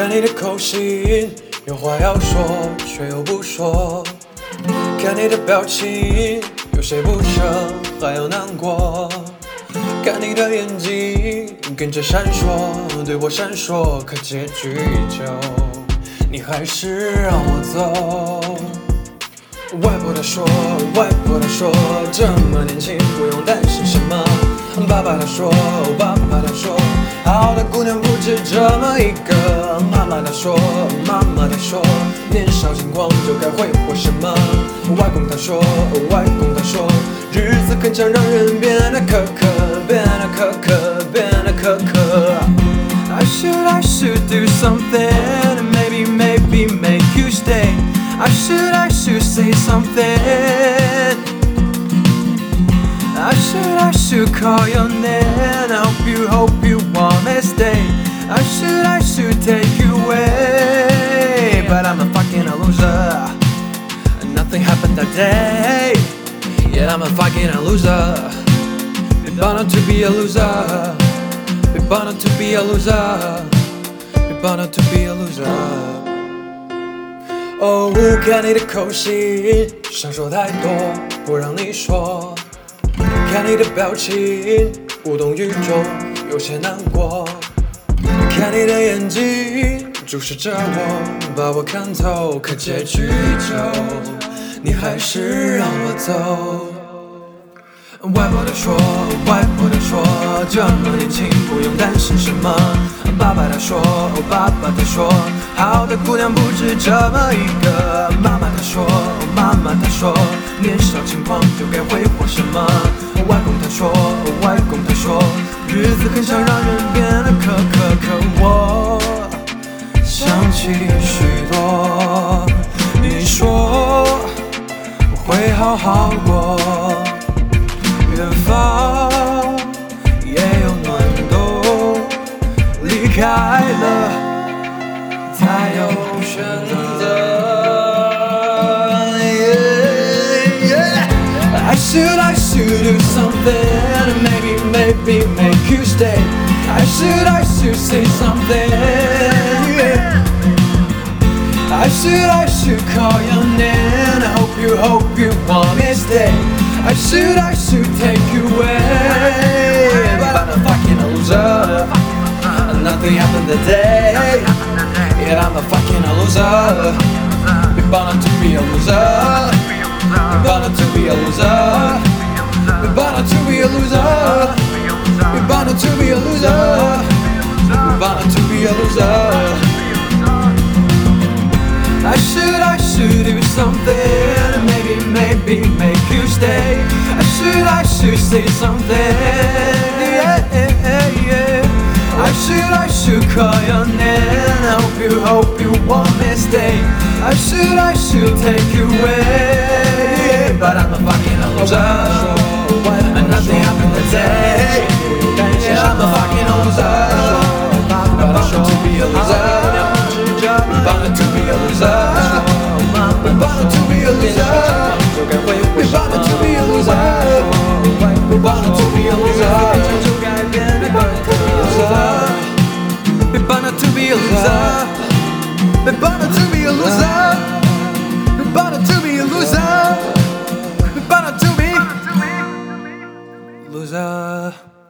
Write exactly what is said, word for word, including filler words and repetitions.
看你的口型，有话要说却又不说。看你的表情，有些不舍，还有难过。看你的眼睛跟着闪烁，对我闪烁，可结局依旧，你还是让我走。外婆她说，外婆她说，这么年轻不用担心什么。爸爸他说，爸爸他说，好的姑娘不止这么一个。妈妈她说，妈妈她说，年少轻狂就该挥霍什么。外公他说，外公他说，日子很长，让人变得苛刻，变得苛刻，变得苛刻。I should, I should do something, and maybe, maybe make you stay. I should, I should say something. I should, I should call your name. I hope you, hope you want me stay. I should, I should take you away, but I'm a fucking loser. Nothing happened that day, yet I'm a fucking loser. Been born to be a loser. Been born to be a loser. Been born to be a loser. 哦，看你的口型，想说太多，不让你说。看你的表情，无动于衷，有些难过。看你的眼睛，注视着我，把我看透，可结局依旧，你还是让我走。外婆她说，外婆她说，这么年轻不用担心什么。爸爸他说，爸爸他说，好的姑娘不止这么一个。妈妈她说，妈妈她说，年少轻狂就该挥霍什么。外公他说，外公他说，日子很长，让人变得苛刻。可我想起许多，你说会好好过，远方也有暖冬，离开了才有选择。I should, I should do something, maybe, maybe make you stay. I should, I should say something. Yeah. I should, I should call your name. I hope you, hope you want me stay. I should, I should take you away, but I'm a fucking loser. Nothing happened today, yet I'm a fucking loser. Been born to be a loser. Been born to be a loser. Been born to be a loser. Been born to be a loser. Been born to be a loser. I should, I should do something, maybe, maybe make you stay. I should, I should say something. Yeah, yeah, yeah. I should, I should call your name. I hope you, hope you want me stay. I should, I should take you away, but I'm a fucking loser. And nothing happened today. Yeah, I'm a fucking loser. I'm bound to be a loser. I'm bound to be a loser. I'm bound to be a loser. I'm bound to be a loser. I'm bound to be a loser. Been born to be a loser. Been born to be a loser. Been born to be a loser. Been born to be a loser.